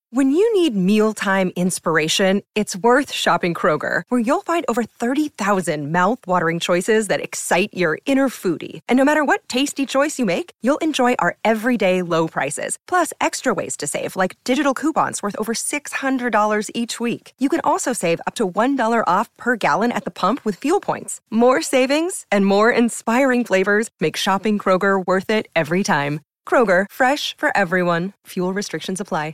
When you need mealtime inspiration, it's worth shopping Kroger, where you'll find over 30,000 mouth-watering choices that excite your inner foodie. And no matter what tasty choice you make, you'll enjoy our everyday low prices, plus extra ways to save, like digital coupons worth over $600 each week. You can also save up to $1 off per gallon at the pump with fuel points. More savings and more inspiring flavors make shopping Kroger worth it every time. Kroger, fresh for everyone. Fuel restrictions apply.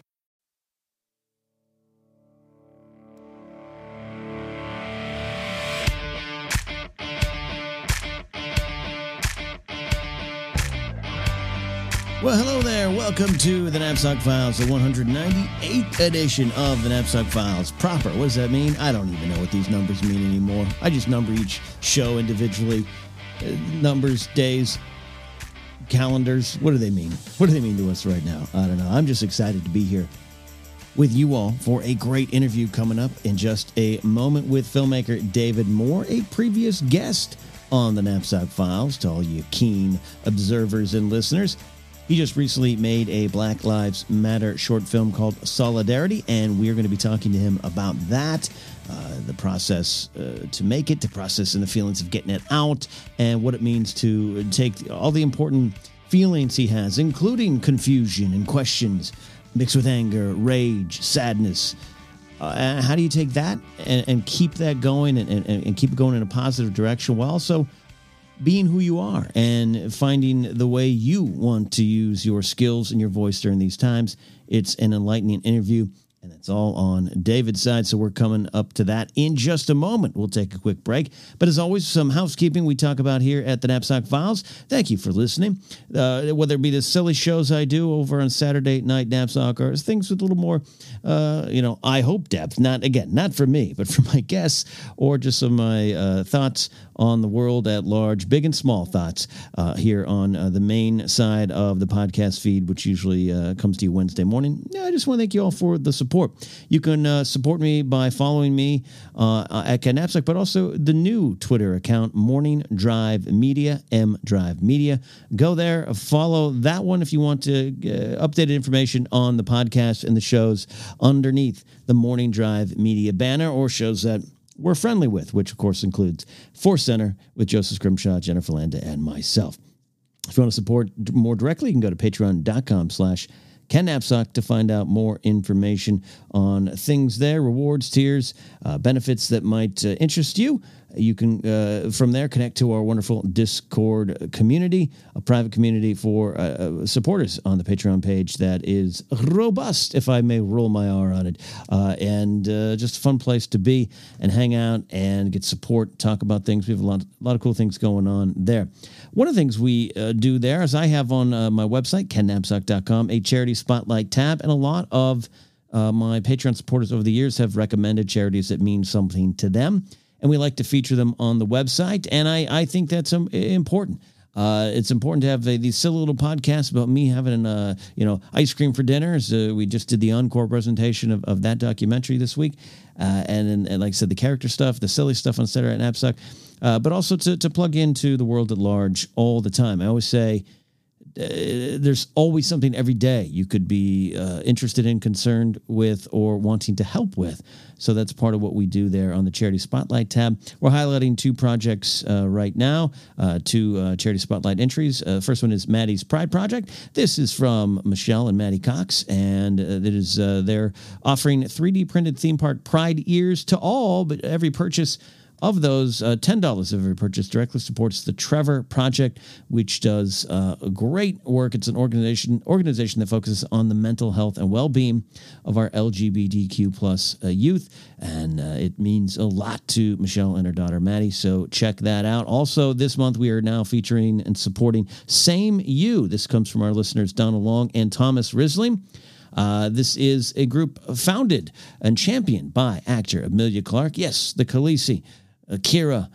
Well, hello there. Welcome to the Knapsack Files, the 198th edition of the Knapsack Files. Proper. What does that mean? I don't even know what these numbers mean anymore. I just number each show individually. Numbers, days, calendars. What do they mean? What do they mean to us right now? I don't know. I'm just excited to be here with you all for a great interview coming up in just a moment with filmmaker David Moore, a previous guest on the Knapsack Files. To all you keen observers and listeners, he just recently made a Black Lives Matter short film called Solidarity, and we're going to be talking to him about that, the process to make it, the process and the feelings of getting it out, and what it means to take all the important feelings he has, including confusion and questions, mixed with anger, rage, sadness. How do you take that and keep that going and keep it going in a positive direction while also being who you are and finding the way you want to use your skills and your voice during these times? It's an enlightening interview, and it's all on David's side, so we're coming up to that in just a moment. We'll take a quick break, but as always, some housekeeping we talk about here at the Knapsack Files. Thank you for listening. Whether it be the silly shows I do over on Saturday night Knapsack, or things with a little more, I hope depth, not for me, but for my guests, or just some of my thoughts on the world at large, big and small thoughts here on the main side of the podcast feed, which usually comes to you Wednesday morning. I just want to thank you all for the support. You can support me by following me at Ken Knapsack, but also the new Twitter account, Morning Drive Media, M Drive Media. Go there, follow that one if you want to updated information on the podcast and the shows underneath the Morning Drive Media banner, or shows that we're friendly with, which of course includes Force Center with Joseph Scrimshaw, Jennifer Landa, and myself. If you want to support more directly, you can go to patreon.com/Ken Knapsack to find out more information on things there, rewards, tiers, benefits that might interest you. You can, from there, connect to our wonderful Discord community, a private community for supporters on the Patreon page that is robust, if I may roll my R on it, and just a fun place to be and hang out and get support, talk about things. We have a lot of cool things going on there. One of the things we do there is I have on my website, KenKnapsack.com, a charity spotlight tab, and a lot of my Patreon supporters over the years have recommended charities that mean something to them, and we like to feature them on the website, and I think that's important. It's important to have these silly little podcasts about me having, ice cream for dinner. So we just did the encore presentation of that documentary this week. And like I said, the character stuff, the silly stuff on Saturday Night Knapsack, but also to plug into the world at large all the time. I always say, there's always something every day you could be interested in, concerned with, or wanting to help with. So that's part of what we do there on the Charity Spotlight tab. We're highlighting two projects right now, two Charity Spotlight entries. First one is Maddie's Pride Project. This is from Michelle and Maddie Cox, and it is they're offering 3D printed theme park Pride ears to all, but every purchase of those, $10 of every purchase directly supports the Trevor Project, which does great work. It's an organization that focuses on the mental health and well-being of our LGBTQ plus youth, and it means a lot to Michelle and her daughter Maddie, so check that out. Also, this month we are now featuring and supporting Same You. This comes from our listeners Donald Long and Thomas Risling. This is a group founded and championed by actor Emilia Clarke. Yes, the Khaleesi, Kira,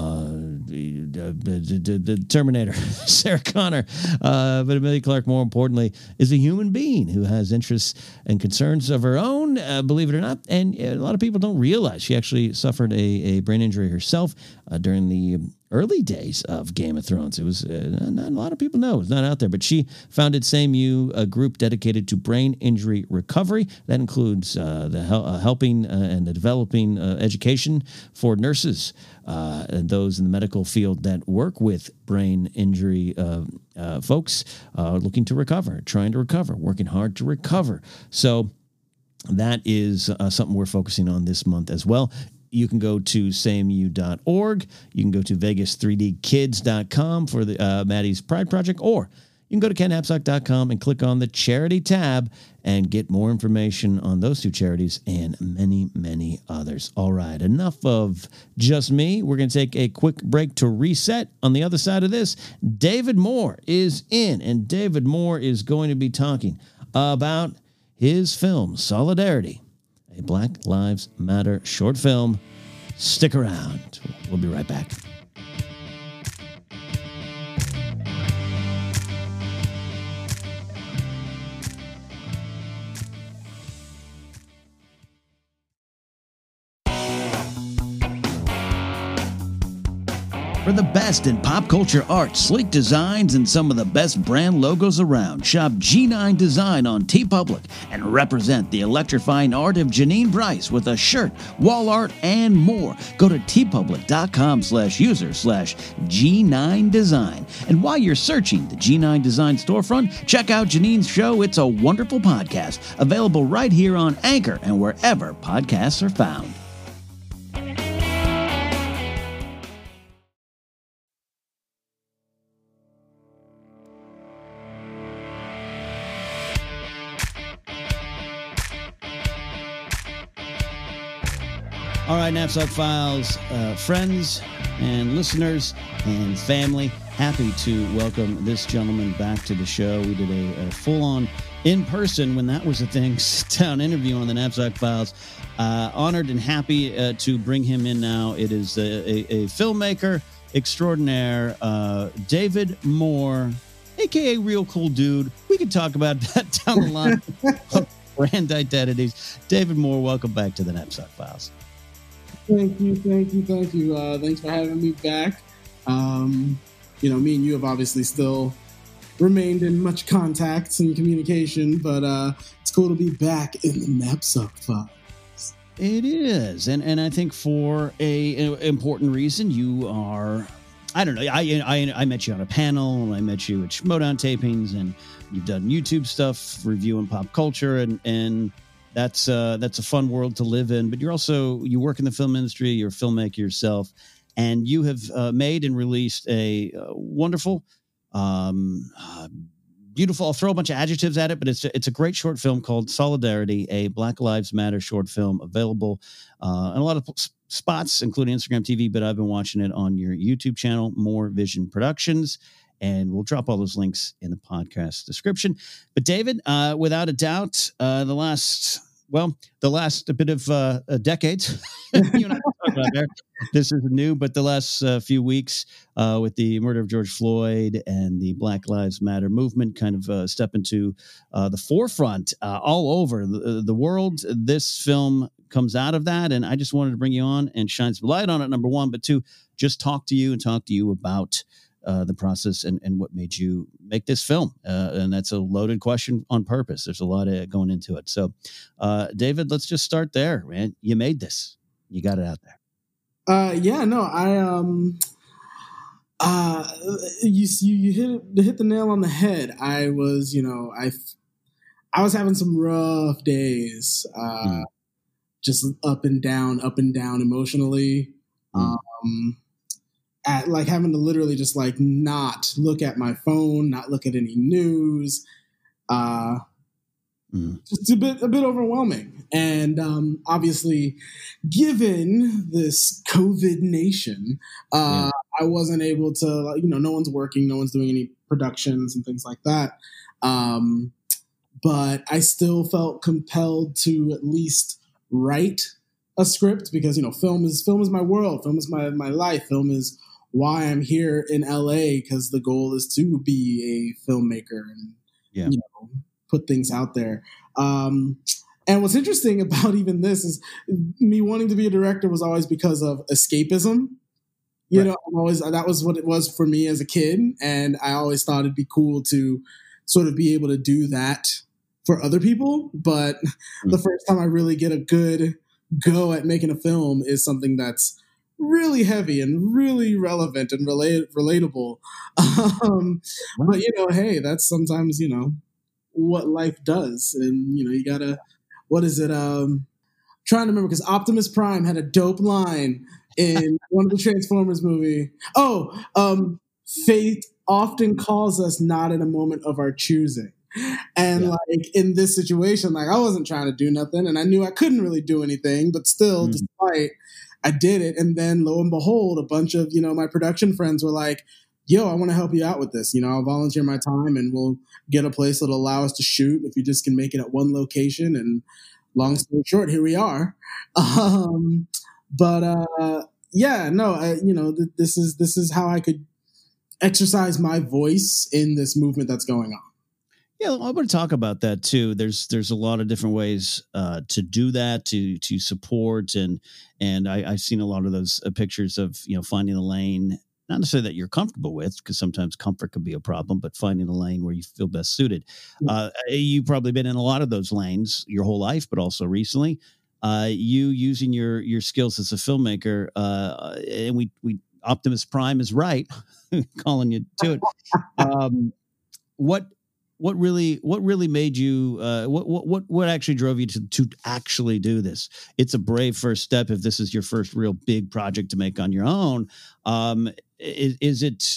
the Terminator, Sarah Connor. But Emilia Clarke, more importantly, is a human being who has interests and concerns of her own, believe it or not. And a lot of people don't realize she actually suffered a brain injury herself during the early days of Game of Thrones. It was not a lot of people know. It's not out there, but she founded Same You, a group dedicated to brain injury recovery. That includes helping and the developing education for nurses and those in the medical field that work with brain injury folks looking to recover, trying to recover, working hard to recover. So that is something we're focusing on this month as well. You can go to sameu.org. You can go to vegas3dkids.com for the Maddie's Pride Project, or you can go to kennapzok.com and click on the charity tab and get more information on those two charities and many, many others. All right, enough of just me. We're going to take a quick break to reset. On the other side of this, David Moore is in, and David Moore is going to be talking about his film, Solidarity, a Black Lives Matter short film. Stick around. We'll be right back. For the best in pop culture art, sleek designs, and some of the best brand logos around, shop G9 Design on TeePublic and represent the electrifying art of Janine Brice with a shirt, wall art, and more. Go to teepublic.com/user/G9 Design. And while you're searching the G9 Design storefront, check out Janine's show, It's a Wonderful Podcast, available right here on Anchor and wherever podcasts are found. All right, Knapsack Files, friends and listeners and family, happy to welcome this gentleman back to the show. We did a full-on in-person, when that was a thing, sit-down interview on the Knapsack Files. Honored and happy to bring him in now. It is a filmmaker extraordinaire, David Moore, a.k.a. Real Cool Dude. We could talk about that down the line of brand identities. David Moore, welcome back to the Knapsack Files. Thank you. Thanks for having me back. Me and you have obviously still remained in much contact and communication, but it's cool to be back in the Knapsack Files. It is, and I think for an important reason. You are, I don't know, I met you on a panel, I met you at Schmodown tapings, and you've done YouTube stuff, reviewing pop culture, and that's a fun world to live in. But you work in the film industry. You're a filmmaker yourself, and you have made and released a wonderful, beautiful. I'll throw a bunch of adjectives at it, but it's a great short film called Solidarity, a Black Lives Matter short film, available in a lot of spots, including Instagram TV. But I've been watching it on your YouTube channel, More Vision Productions. And we'll drop all those links in the podcast description. But David, without a doubt, the last bit of decades, you and I talk about there. This is new, but the last few weeks with the murder of George Floyd and the Black Lives Matter movement kind of step into the forefront all over the world. This film comes out of that, and I just wanted to bring you on and shine some light on it, number one, but two, just talk to you about the process and what made you make this film. And that's a loaded question on purpose. There's a lot of going into it. So, David, let's just start there, man. You made this. You got it out there. You hit the nail on the head. I was having some rough days, just up and down emotionally. At like having to literally just like not look at my phone, not look at any news, just a bit overwhelming. And obviously, given this COVID nation, I wasn't able to, no one's working, no one's doing any productions and things like that. But I still felt compelled to at least write a script because film is my world, film is my life, film is why I'm here in LA, because the goal is to be a filmmaker and put things out there. And what's interesting about even this is me wanting to be a director was always because of escapism. You know, I'm always, that was what it was for me as a kid. And I always thought it'd be cool to sort of be able to do that for other people. But the first time I really get a good go at making a film is something that's really heavy and really relevant and relatable. But, you know, hey, that's sometimes, you know, what life does. And, you know, you gotta, what is it? Trying to remember, because Optimus Prime had a dope line in one of the Transformers movie. Fate often calls us not in a moment of our choosing. And like in this situation, like I wasn't trying to do nothing and I knew I couldn't really do anything, but still, despite, I did it. And then lo and behold, a bunch of, you know, my production friends were like, yo, I want to help you out with this. You know, I'll volunteer my time and we'll get a place that'll allow us to shoot if you just can make it at one location. And long story short, here we are. You know, this is how I could exercise my voice in this movement that's going on. Yeah, I want to talk about that too. There's a lot of different ways to do that, to support, and I've seen a lot of those pictures of, you know, finding the lane, not necessarily that you're comfortable with, because sometimes comfort could be a problem, but finding a lane where you feel best suited. You've probably been in a lot of those lanes your whole life, but also recently. You using your skills as a filmmaker, and we Optimus Prime is right, calling you to it. What really made you? What actually drove you to actually do this? It's a brave first step if this is your first real big project to make on your own. Is it?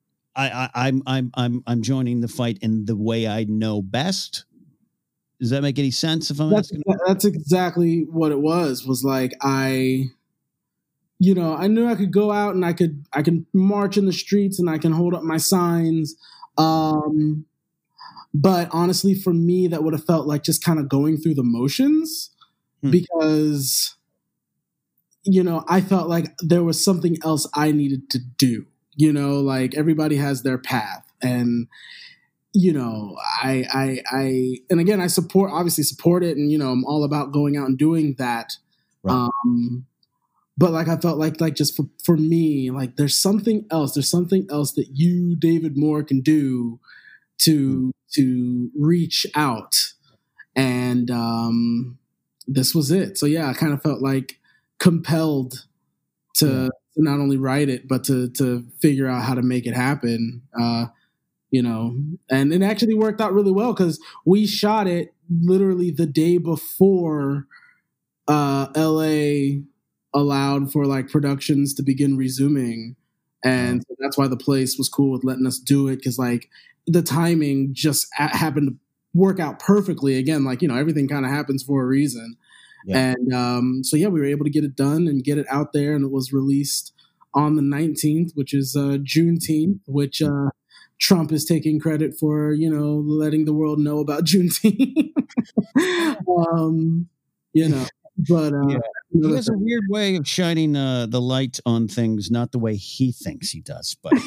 I'm joining the fight in the way I know best. Does that make any sense? If I'm asking, that's exactly what it was. Was like I knew I could go out and I can march in the streets and I can hold up my signs. But honestly, for me, that would have felt like just kind of going through the motions because, you know, I felt like there was something else I needed to do. You know, like everybody has their path, and you know, I and again, I obviously support it, and you know, I'm all about going out and doing that. Right. But like I felt like just for me, like there's something else that you, David Moore, can do to reach out, and this was it. So yeah, I kind of felt like compelled to not only write it but to figure out how to make it happen. You know, and it actually worked out really well because we shot it literally the day before LA allowed for like productions to begin resuming, and so that's why the place was cool with letting us do it, because like the timing just happened to work out perfectly. Again, like, you know, everything kind of happens for a reason. And so yeah, we were able to get it done and get it out there, and it was released on the 19th, which is Juneteenth, which Trump is taking credit for, you know, letting the world know about Juneteenth. You know, but he has a weird way of shining the light on things, not the way he thinks he does, but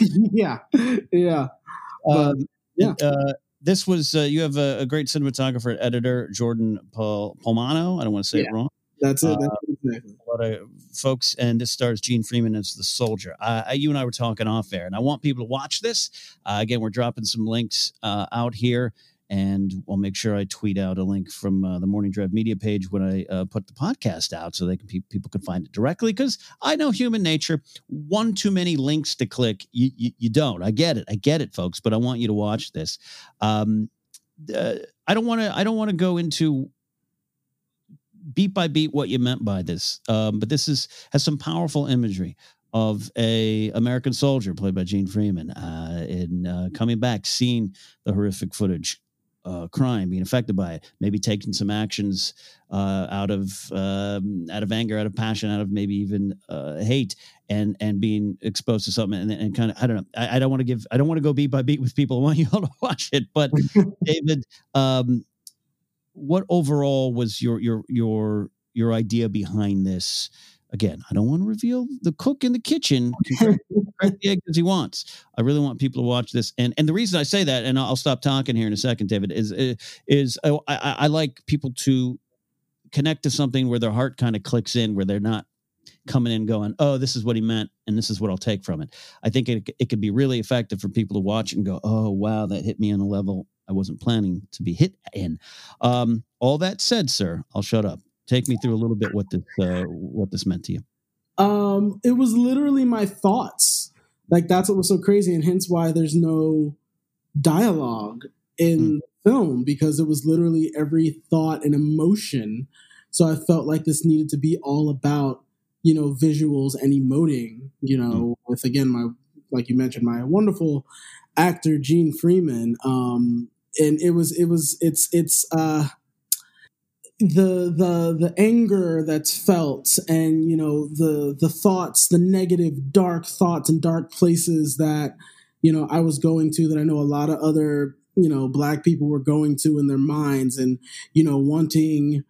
this was you have a great cinematographer, editor, Jordan Polmano. I don't want to say it wrong. That's it. That's exactly. A lot of folks, and this stars Gene Freeman as the soldier. You and I were talking off air, and I want people to watch this. Again, we're dropping some links out here, and I'll make sure I tweet out a link from the Morning Drive Media page when I put the podcast out, so they can people can find it directly. Because I know human nature: one too many links to click, you don't. I get it, folks. But I want you to watch this. I don't want to go into beat by beat what you meant by this, but this has some powerful imagery of a American soldier played by Gene Freeman in coming back, seeing the horrific footage, crime, being affected by it, maybe taking some actions out of anger, out of passion, out of maybe even hate, and being exposed to something, and kind of, I don't know. I don't want to go beat by beat with people. I want you all to watch it, but David, what overall was your idea behind this? Again, I don't want to reveal the cook in the kitchen can crack the egg as he wants. I really want people to watch this. And the reason I say that, and I'll stop talking here in a second, David, is I like people to connect to something where their heart kind of clicks in, where they're not coming in going, oh, this is what he meant, and this is what I'll take from it. I think it could be really effective for people to watch and go, oh, wow, that hit me on a level I wasn't planning to be hit in. All that said, sir, I'll shut up. Take me through a little bit what this meant to you. It was literally my thoughts. Like, that's what was so crazy, and hence why there's no dialogue in the film, because it was literally every thought and emotion. So I felt like this needed to be all about, visuals and emoting, with, again, like you mentioned, my wonderful actor, Gene Freeman. And it's the anger that's felt, and the thoughts, the negative dark thoughts and dark places that I was going to, that I know a lot of other Black people were going to in their minds, and wanting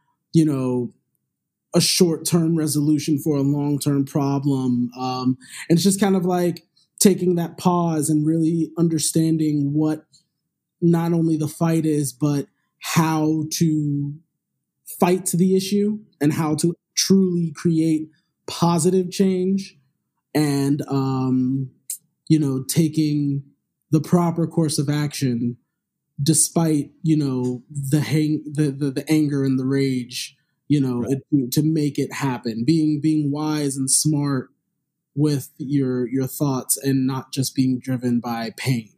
a short-term resolution for a long-term problem, and it's just kind of like taking that pause and really understanding what not only the fight is, but how to fight the issue and how to truly create positive change, and taking the proper course of action despite the anger and the rage, right. To make it happen, being wise and smart with your thoughts and not just being driven by pain.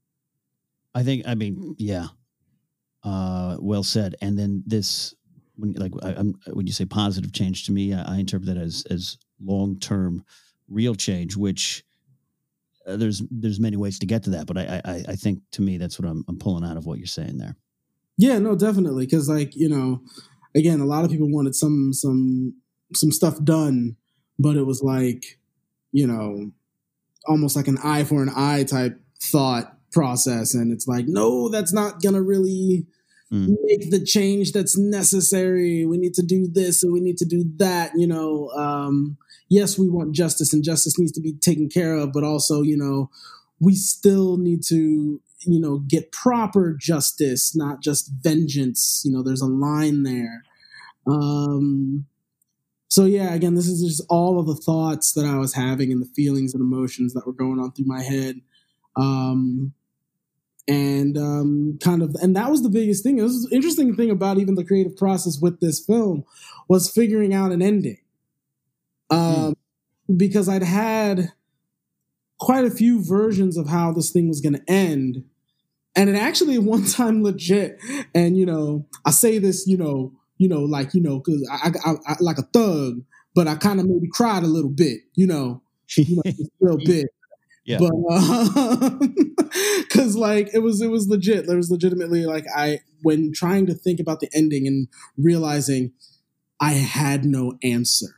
Yeah, well said. And then this, when you say positive change, to me, I interpret that as long-term real change, which there's many ways to get to that, but I think, to me, that's what I'm pulling out of what you're saying there. Yeah, no, definitely. Because again, a lot of people wanted some stuff done, but it was like, almost like an eye for an eye type thought process. And it's like, no, that's not going to really make the change that's necessary. We need to do this and we need to do that. Yes, we want justice, and justice needs to be taken care of, but also, we still need to, get proper justice, not just vengeance. There's a line there. So yeah, again, this is just all of the thoughts that I was having and the feelings and emotions that were going on through my head. And that was the biggest thing. It was an interesting thing about even the creative process with this film was figuring out an ending. Because I'd had quite a few versions of how this thing was going to end. And it actually one time legit, and, I say this, cause I like a thug, but I kind of maybe cried a little bit, just a little bit. Yeah. But, cause it was legit. There was legitimately when trying to think about the ending and realizing I had no answer.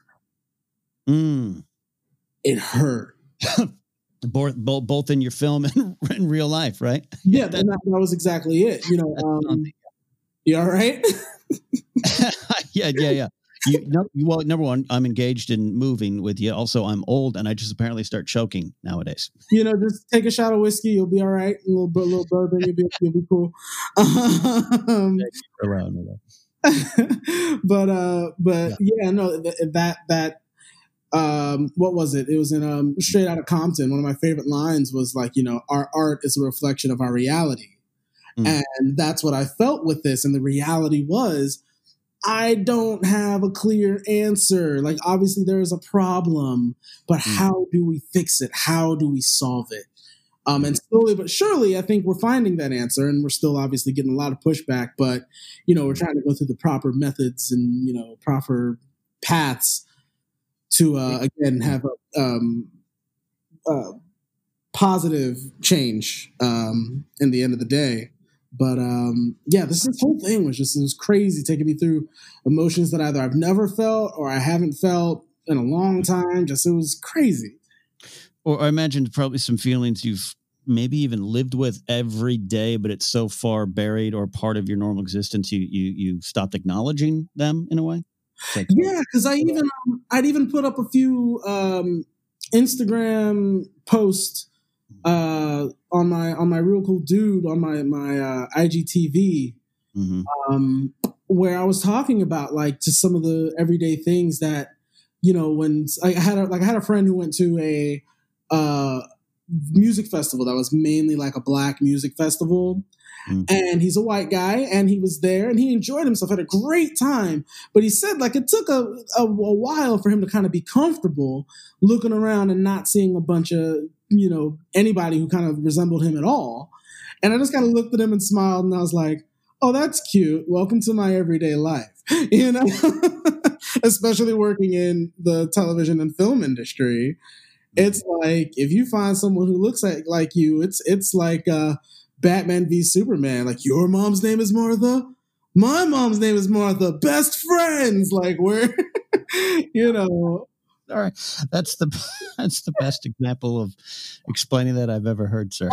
It hurt. both in your film and in real life, right? Yeah, that was exactly it. You all right? Yeah. Well, number one, I'm engaged in moving with you. Also, I'm old, and I just apparently start choking nowadays. Just take a shot of whiskey, you'll be all right. A little bourbon, you'll be cool. What was it? It was in Straight Outta Compton. One of my favorite lines was our art is a reflection of our reality. And that's what I felt with this. And the reality was, I don't have a clear answer. Obviously there is a problem, but how do we fix it? How do we solve it? And slowly but surely, I think we're finding that answer, and we're still obviously getting a lot of pushback, but, we're trying to go through the proper methods and, proper paths to, again, have a positive change in the end of the day. But this whole thing it was crazy, taking me through emotions that either I've never felt or I haven't felt in a long time. It was crazy. Or I imagine probably some feelings you've maybe even lived with every day, but it's so far buried or part of your normal existence, you stopped acknowledging them in a way. Yeah, because I'd even put up a few Instagram posts on my Real Cool Dude on my IGTV, where I was talking about just some of the everyday things that when I had a friend who went to a music festival that was mainly like a black music festival. And he's a white guy, and he was there, and he enjoyed himself, had a great time. But he said, like, it took a while for him to kind of be comfortable looking around and not seeing a bunch of, anybody who kind of resembled him at all. And I just kind of looked at him and smiled, and I was like, oh, that's cute. Welcome to my everyday life, especially working in the television and film industry. It's like, if you find someone who looks like you, it's like Batman v Superman. Like, your mom's name is Martha, my mom's name is Martha, best friends. Like, we're, All right, that's the best example of explaining that I've ever heard, sir.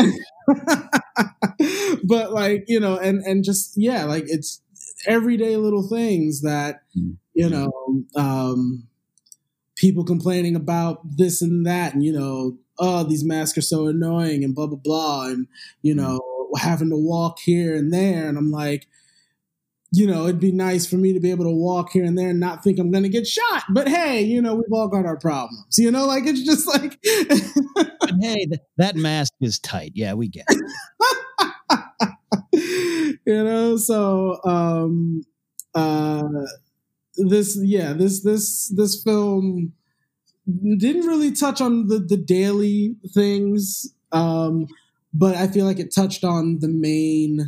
But like, and just, yeah, like, it's everyday little things that, people complaining about this and that, and oh, these masks are so annoying and blah blah blah, and having to walk here and there, and I'm like, it'd be nice for me to be able to walk here and there and not think I'm going to get shot. But hey, we've all got our problems. Like, it's just like, but hey, that mask is tight. Yeah, we get it. So this film didn't really touch on the daily things, but I feel like it touched on the main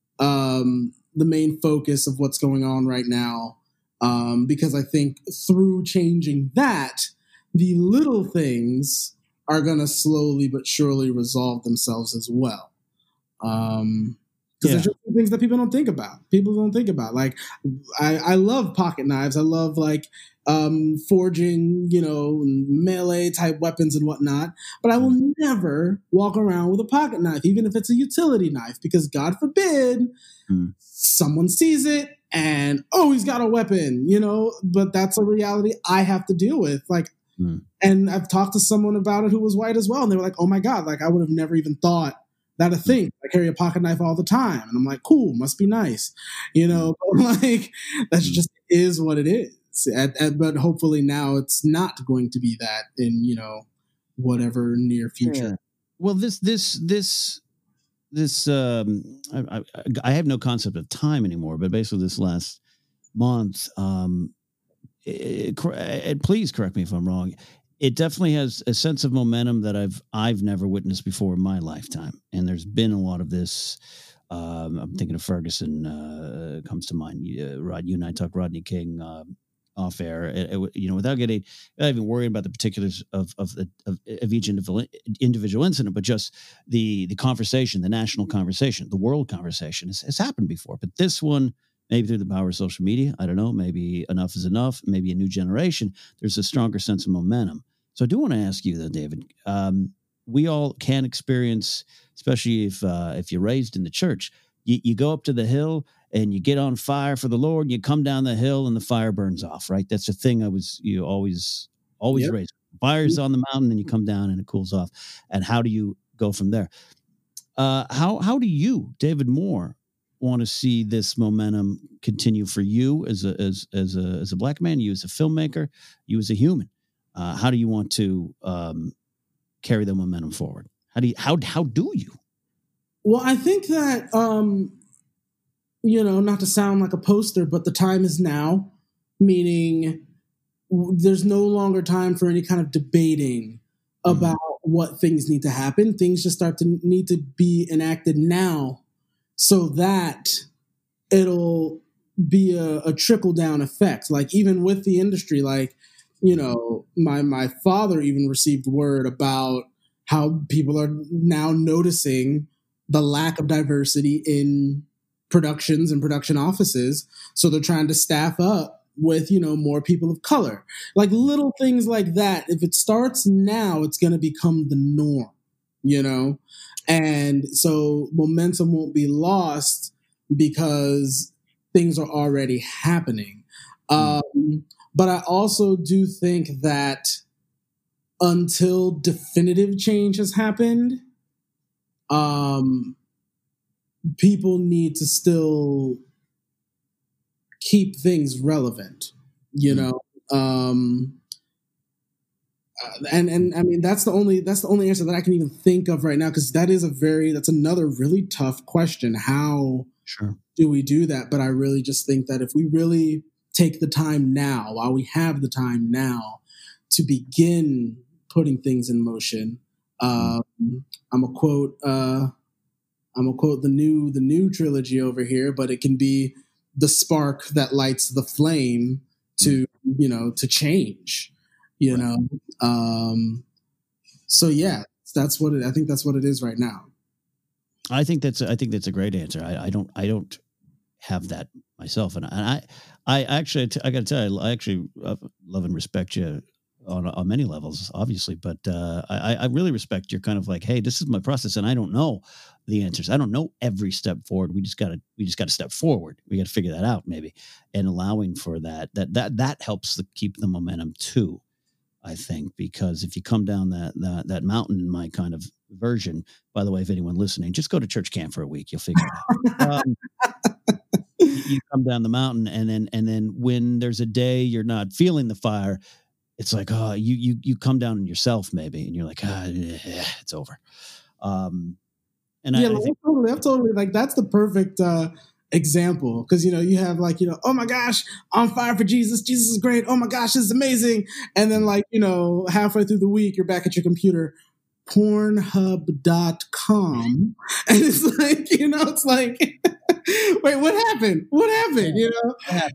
focus of what's going on right now, because I think through changing that, the little things are going to slowly but surely resolve themselves as well. Because there's just things that people don't think about. People don't think about. Like, I love pocket knives. I love, like, forging, melee type weapons and whatnot. But I will never walk around with a pocket knife, even if it's a utility knife, because God forbid someone sees it and, oh, he's got a weapon, But that's a reality I have to deal with. Like, and I've talked to someone about it who was white as well, and they were like, oh my God, like, I would have never even thought that a thing. I carry a pocket knife all the time, and I'm like, cool, must be nice, but like, that's just is what it is. But hopefully now it's not going to be that in whatever near future. Yeah. Well, I have no concept of time anymore, but basically this last month, and please correct me if I'm wrong, it definitely has a sense of momentum that I've never witnessed before in my lifetime. And there's been a lot of this. I'm thinking of Ferguson comes to mind. Rod, you and I talked Rodney King off air. Without even worrying about the particulars of each individual incident, but just the conversation, the national conversation, the world conversation has happened before. But this one, maybe through the power of social media, I don't know, maybe enough is enough, maybe a new generation, there's a stronger sense of momentum. So I do want to ask you, though, David, we all can experience, especially if you're raised in the church, you go up to the hill and you get on fire for the Lord, and you come down the hill and the fire burns off, right? That's a thing you always raised. Fire's on the mountain and you come down and it cools off. And how do you go from there? How do you, David Moore, want to see this momentum continue for you as a black man, you as a filmmaker, you as a human? How do you want to carry the momentum forward? How do you? Well, I think that not to sound like a poster, but the time is now, meaning there's no longer time for any kind of debating about what things need to happen. Things just need to be enacted now, so that it'll be a trickle down effect. Like, even with the industry, like, my father even received word about how people are now noticing the lack of diversity in productions and production offices. So they're trying to staff up with, more people of color. Like, little things like that. If it starts now, it's going to become the norm, And so momentum won't be lost because things are already happening. But I also do think that until definitive change has happened, people need to still keep things relevant, and I mean that's the only answer that I can even think of right now, because that's another really tough question. How Sure. do we do that? But I really just think that if we really take the time now, while we have the time now, to begin putting things in motion. I'm a quote the new trilogy over here, but it can be the spark that lights the flame to change. So yeah, I think that's what it is right now. I think that's a great answer. I don't have that myself, and I actually, I got to tell you, I actually love and respect you on many levels, obviously, but I really respect your kind of like, hey, this is my process, and I don't know the answers. I don't know every step forward. We just got to step forward. We got to figure that out, maybe, and allowing for that helps keep the momentum too. I think, because if you come down that mountain in my kind of version, by the way, if anyone listening, just go to church camp for a week, you'll figure it out. You come down the mountain, and then when there's a day you're not feeling the fire, it's like, oh, you come down on yourself maybe, and you're like, it's over. And yeah, I think I'm totally like, that's the perfect example, because you have like, oh my gosh, on fire for Jesus is great, oh my gosh, this is amazing, and then like halfway through the week you're back at your computer, pornhub.com, and it's like it's like wait, what happened what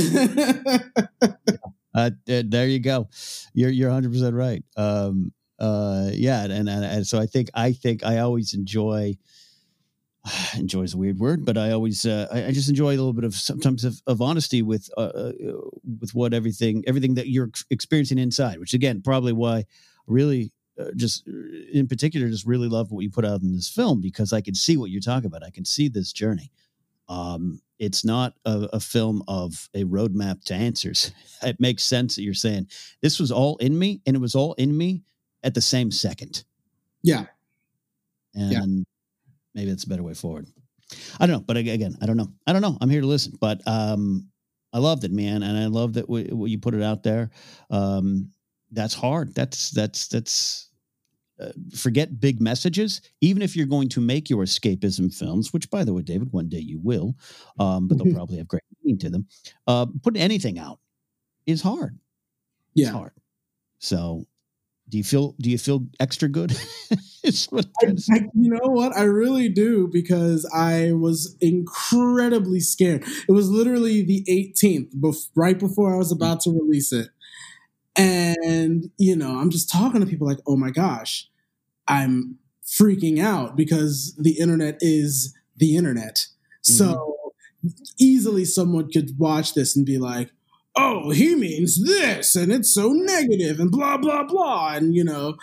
happened? There you go, you're 100% right. Yeah, and so I think I always enjoy is a weird word, but I always I just enjoy a little bit of sometimes of honesty with what everything that you're experiencing inside, which again probably why I really just in particular just really love what you put out in this film, because I can see what you're talking about. I can see this journey. It's not a film of a roadmap to answers. It makes sense that you're saying this was all in me, and it was all in me at the same second. Yeah. And maybe that's a better way forward. I don't know, but again, I don't know. I'm here to listen, but I loved it, man, and I love that what you put it out there. That's hard. That's forget big messages. Even if you're going to make your escapism films, which, by the way, David, one day you will, but they'll probably have great meaning to them. Putting anything out is hard. Yeah. It's hard. So, do you feel extra good? You know what? I really do, because I was incredibly scared. It was literally the 18th, right before I was about to release it. And, I'm just talking to people like, oh my gosh, I'm freaking out, because the internet is the internet. Mm-hmm. So easily someone could watch this and be like, oh, he means this, and it's so negative, and blah, blah, blah. And,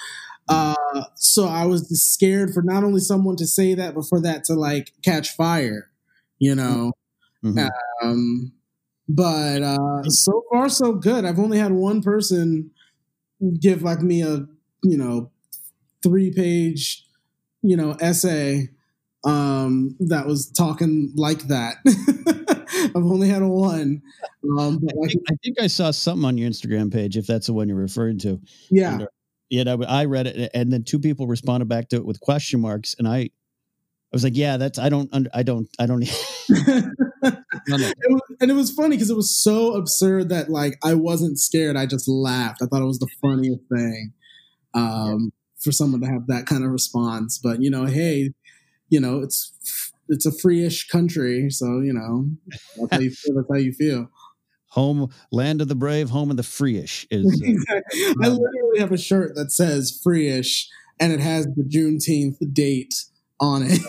so I was just scared for not only someone to say that, but for that to like catch fire, Mm-hmm. But so far so good. I've only had one person give like me a 3-page essay that was talking like that. I've only had one. I think I saw something on your Instagram page, if that's the one you're referring to. Yeah. And, I read it, and then 2 people responded back to it with question marks, and I was like, yeah, that's I don't. And it was funny because it was so absurd that like I wasn't scared. I just laughed. I thought it was the funniest thing for someone to have that kind of response. But hey, it's a free-ish country, so that's how you feel. That's how you feel. Home, land of the brave, home of the free-ish is. I literally have a shirt that says free-ish, and it has the Juneteenth date on it.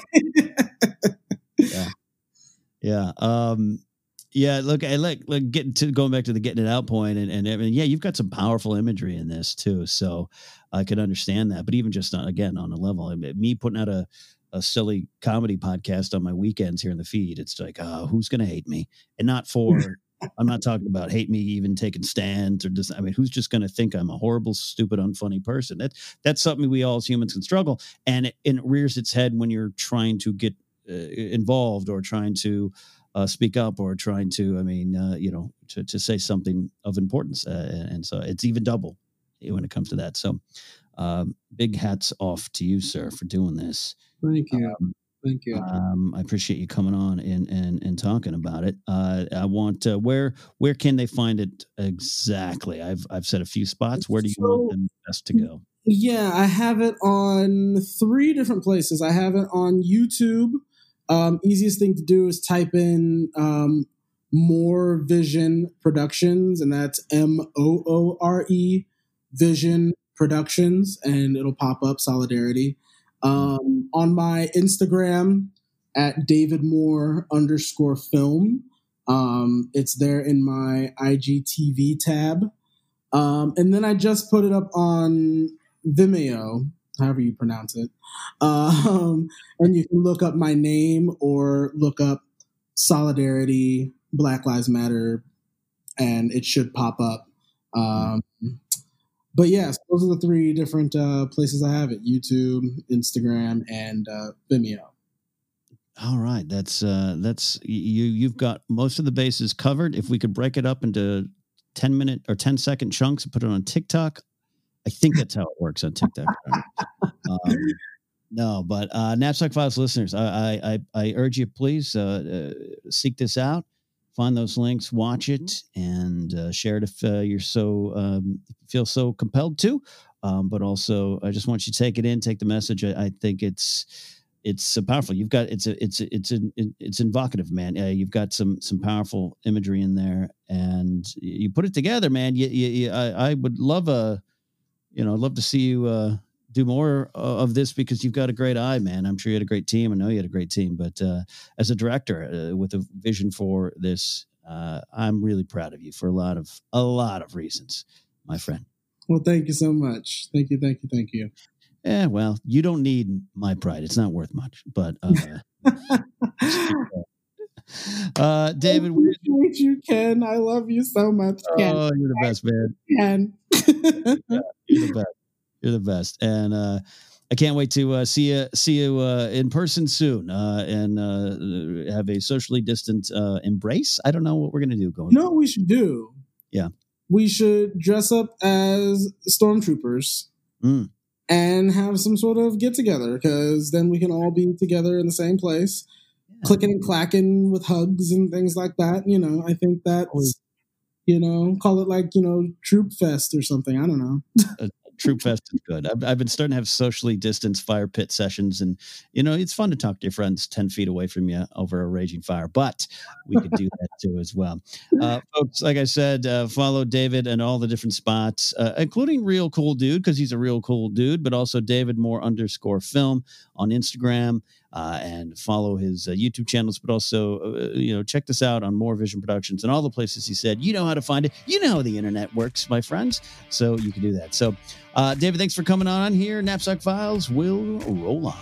Yeah. Look, I like going back to the getting it out point, and yeah, you've got some powerful imagery in this too, so I could understand that. But even just on a level, me putting out a silly comedy podcast on my weekends here in the feed, it's like, who's going to hate me? And not for, I'm not talking about hate me even taking stands or just, who's just going to think I'm a horrible, stupid, unfunny person? That's something we all as humans can struggle. And it rears its head when you're trying to get involved or trying to speak up or trying to, to say something of importance. And so it's even double when it comes to that. So big hats off to you, sir, for doing this. Thank you. Thank you. I appreciate you coming on and talking about it. I want where can they find it exactly? I've said a few spots. Where do you want them best to go? Yeah, I have it on 3 different places. I have it on YouTube. Easiest thing to do is type in Moore Vision Productions, and that's Moore Vision Productions, and it'll pop up Solidarity. On my Instagram at David Moore _film. It's there in my IGTV tab. And then I just put it up on Vimeo, however you pronounce it. And you can look up my name or look up Solidarity, Black Lives Matter, and it should pop up. But yes, those are the 3 different places I have it: YouTube, Instagram, and Vimeo. All right, that's you've got most of the bases covered. If we could break it up into 10-minute or 10-second chunks and put it on TikTok, I think that's how it works on TikTok. No, but Knapsack Files listeners, I urge you, please seek this out. Find those links, watch it, and share it if you're so feel so compelled to. But also, I just want you to take it in, take the message. I think it's powerful. You've got it's evocative, man. You've got some powerful imagery in there, and you put it together, man. I would love I'd love to see you do more of this, because you've got a great eye, man. I'm sure you had a great team. I know you had a great team, but as a director with a vision for this, I'm really proud of you for a lot of reasons, my friend. Well, thank you so much. Thank you. Yeah, well, you don't need my pride. It's not worth much, but David, you, Ken. I love you so much, Ken. Oh, you're the best, man. Ken. Yeah, you're the best. You're the best, and I can't wait to see you in person soon, and have a socially distant embrace. I don't know what we're gonna do going. You know what we should do? Yeah, we should dress up as stormtroopers and have some sort of get together, because then we can all be together in the same place, clicking and clacking with hugs and things like that. I think that's call it like Troop Fest or something. I don't know. Troop Fest is good. I've been starting to have socially distanced fire pit sessions, and it's fun to talk to your friends 10 feet away from you over a raging fire, but we could do that too as well. Folks, like I said, follow David and all the different spots, including Real Cool Dude, because he's a real cool dude, but also David Moore _film on Instagram, and follow his YouTube channels, but also, check this out on Moore Vision Productions and all the places he said. You know how to find it. You know how the internet works, my friends. So you can do that. So, David, thanks for coming on here. Knapsack Files will roll on.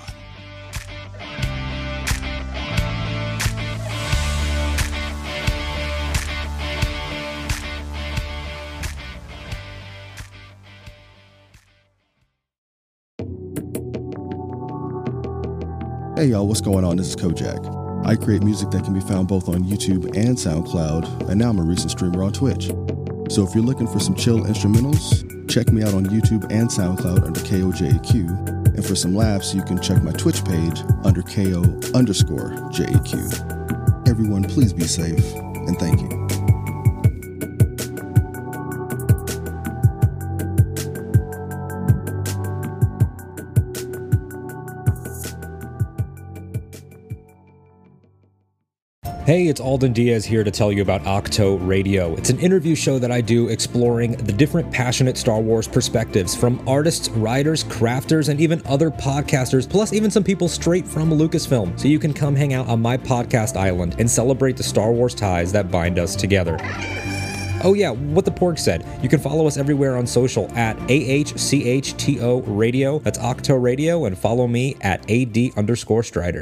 Hey y'all, what's going on? This is Kojak. I create music that can be found both on YouTube and SoundCloud, and now I'm a recent streamer on Twitch. So if you're looking for some chill instrumentals, check me out on YouTube and SoundCloud under KOJAQ, and for some laughs, you can check my Twitch page under KO_JAQ. Everyone, please be safe, and thank you. Hey, it's Alden Diaz here to tell you about Octo Radio. It's an interview show that I do exploring the different passionate Star Wars perspectives from artists, writers, crafters, and even other podcasters, plus even some people straight from Lucasfilm. So you can come hang out on my podcast island and celebrate the Star Wars ties that bind us together. Oh yeah, what the pork said. You can follow us everywhere on social at AHCHTO Radio. That's Octo Radio, and follow me at AD_Strider.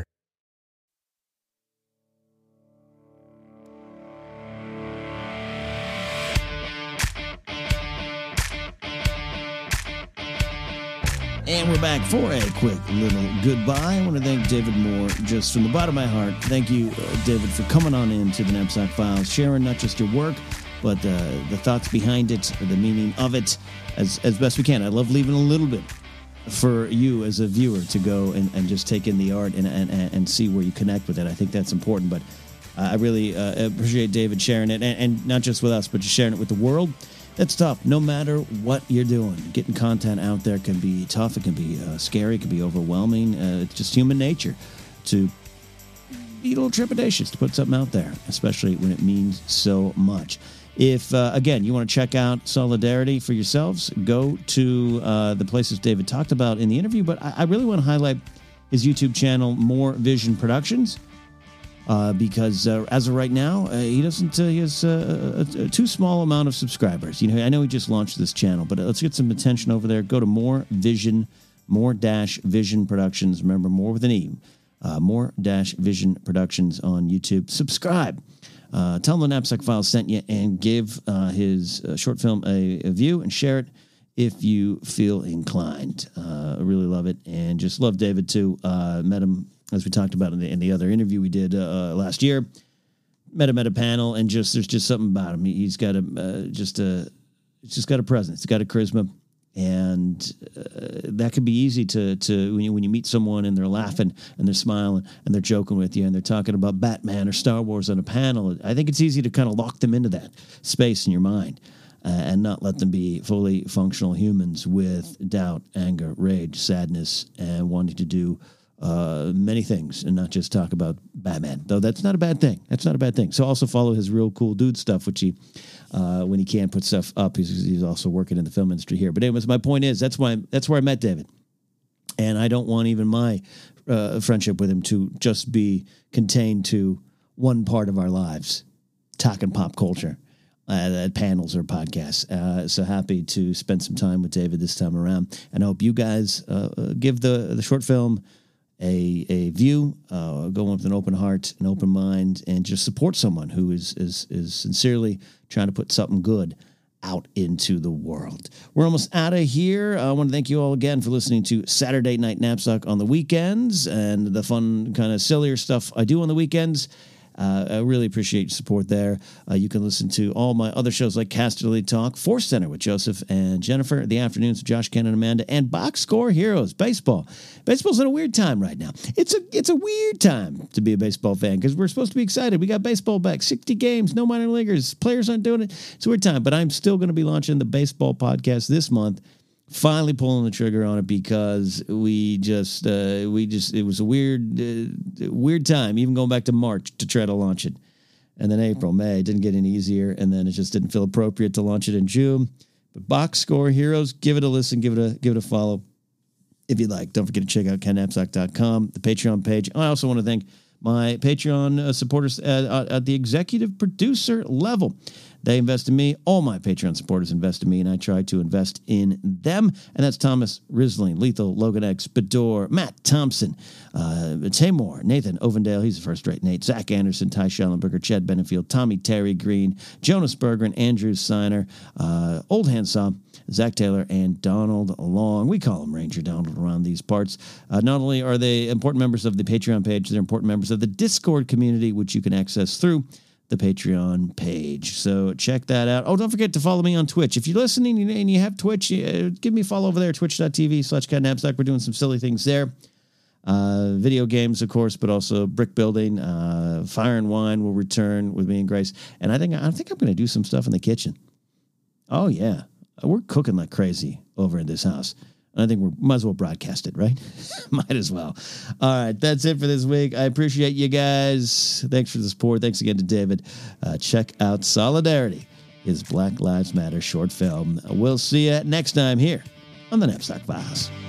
And we're back for a quick little goodbye. I want to thank David Moore just from the bottom of my heart. Thank you, David, for coming on in to the Knapsack Files, sharing not just your work, but the thoughts behind it, the meaning of it, as best we can. I love leaving a little bit for you as a viewer to go and just take in the art and see where you connect with it. I think that's important, but I really appreciate David sharing it, and not just with us, but just sharing it with the world. That's tough. No matter what you're doing, getting content out there can be tough. It can be scary. It can be overwhelming. It's just human nature to be a little trepidatious to put something out there, especially when it means so much. If, again, you want to check out Solidarity for yourselves, go to the places David talked about in the interview, but I really want to highlight his YouTube channel, More Vision Productions, because as of right now, he has a too small amount of subscribers. You know, I know he just launched this channel, but let's get some attention over there. Go to More Vision Productions. Remember, more with an E. More Vision Productions on YouTube. Subscribe. Tell him the Knapsack Files sent you, and give his short film a view and share it if you feel inclined. I really love it, and just love David too. Met him, as we talked about in the other interview we did last year. Met him at a panel, and there's just something about him. He's got just got a presence. He's got a charisma. And that could be easy to when you meet someone and they're laughing and they're smiling and they're joking with you and they're talking about Batman or Star Wars on a panel. I think it's easy to kind of lock them into that space in your mind and not let them be fully functional humans with doubt, anger, rage, sadness, and wanting to do many things and not just talk about Batman. Though that's not a bad thing. That's not a bad thing. So also follow his Real Cool Dude stuff, which he, when he can put stuff up, he's also working in the film industry here. But anyways, my point is that's where I met David. And I don't want even my friendship with him to just be contained to one part of our lives, talking pop culture at panels or podcasts. So happy to spend some time with David this time around. And I hope you guys give the short film a view, go with an open heart, an open mind, and just support someone who is sincerely trying to put something good out into the world. We're almost out of here. I want to thank you all again for listening to Saturday Night Knapsack on the weekends and the fun, kind of sillier stuff I do on the weekends. I really appreciate your support there. You can listen to all my other shows like Casterly Talk, Force Center with Joseph and Jennifer, The Afternoons with Josh, Ken, and Amanda, and Box Score Heroes, baseball. Baseball's in a weird time right now. It's a weird time to be a baseball fan because we're supposed to be excited. We got baseball back, 60 games, no minor leaguers, players aren't doing it. It's a weird time, but I'm still going to be launching the baseball podcast this month. Finally pulling the trigger on it because it was a weird time, even going back to March to try to launch it. And then April, May, it didn't get any easier. And then it just didn't feel appropriate to launch it in June. But Box Score Heroes, give it a listen, give it a follow if you'd like. Don't forget to check out KenNapsack.com, the Patreon page. I also want to thank my Patreon supporters at the executive producer level. They invest in me. All my Patreon supporters invest in me, and I try to invest in them. And that's Thomas Risling, Lethal, Logan X, Bador, Matt Thompson, Tamor, Nathan Ovendale, he's the first-rate Nate, Zach Anderson, Ty Schellenberger, Chad Benefield, Tommy Terry Green, Jonas Berger, and Andrew Signer, Old Handsaw, Zach Taylor, and Donald Long. We call him Ranger Donald around these parts. Not only are they important members of the Patreon page, they're important members of the Discord community, which you can access through the Patreon page. So check that out. Oh, don't forget to follow me on Twitch. If you're listening and you have Twitch, give me a follow over there, twitch.tv/KenNapsack. We're doing some silly things there. Video games, of course, but also brick building. Fire and Wine will return with me and Grace. And I think I'm going to do some stuff in the kitchen. Oh, yeah. We're cooking like crazy over in this house. I think we might as well broadcast it, right? Might as well. All right, that's it for this week. I appreciate you guys. Thanks for the support. Thanks again to David. Check out Solidarity, his Black Lives Matter short film. We'll see you next time here on the Knapsack Files.